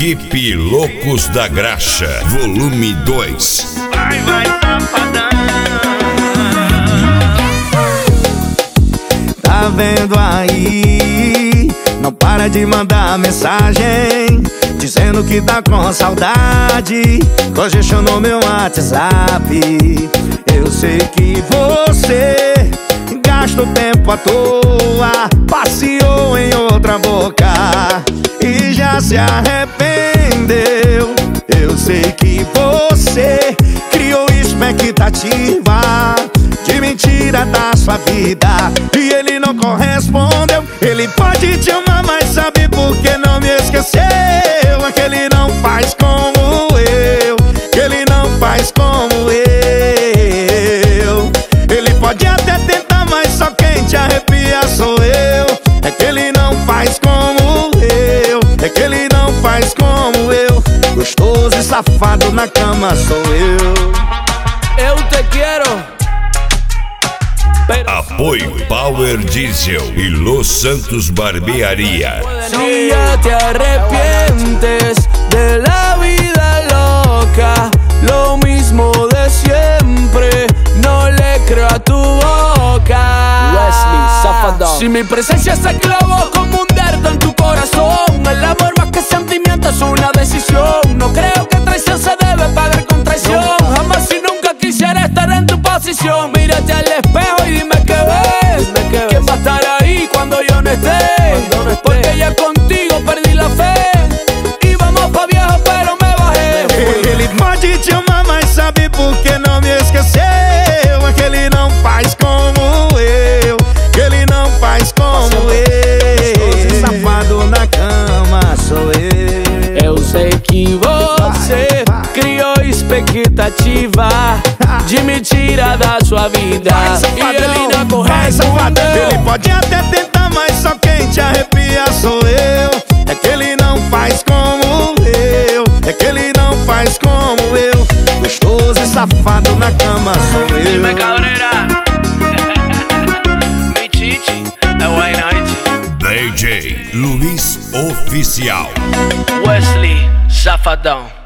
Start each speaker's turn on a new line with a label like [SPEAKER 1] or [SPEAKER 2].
[SPEAKER 1] Equipe Loucos da Graxa, volume 2.
[SPEAKER 2] Vai, safadão.
[SPEAKER 3] Tá vendo aí? Não para de mandar mensagem dizendo que tá com saudade. Congestionou meu WhatsApp. Eu sei que você gastou tempo à toa, passeou em outra boca e já se arrependeu. Eu sei que você criou expectativa de mentira da sua vida e ele não correspondeu. Ele pode te amar, mas sabe por que não me esqueceu? É que ele não faz como eu, que ele não faz como eu. Ele pode até tentar, mas só quem te arrepia sou eu. É que ele não faz como eu, é que ele não faz como eu. Gostoso e safado na cama sou eu.
[SPEAKER 4] Eu te quero.
[SPEAKER 1] Apoio Power Diesel y Los Santos Barbearia.
[SPEAKER 4] Si ya te arrepientes de la vida loca, lo mismo de siempre, no le creo a tu boca.
[SPEAKER 5] Wesley, Safadão.
[SPEAKER 4] Si mi presencia se clavó como un dedo en tu corazón, el amor más que sentimiento es una decisión. No creo que traición se debe pagar con traición. Jamás y nunca quisiera estar en tu posición. Mírate al espejo y dime qué ves. ¿Quién va a estar ahí cuando yo no esté? Porque ya contigo perdí la fe. Y vamos pa' viejo pero me bajé.
[SPEAKER 3] Ele pode te amar, mas sabe por que não me esqueceu? É que ele não faz como eu, que ele não faz como eu. Safado na cama sou eu.
[SPEAKER 4] Eu sei que você criou expectativa de mentira da sua vida e ele não correspondeu.
[SPEAKER 3] Ele pode até tentar, mas só quem te arrepia sou eu. É que ele não faz como eu, é que ele não faz como eu. Gostoso e safado na cama sou eu.
[SPEAKER 2] Dime Cabrera. Mi chichi, é White Night.
[SPEAKER 1] DJ Luiz Oficial.
[SPEAKER 2] Wesley, Safadão.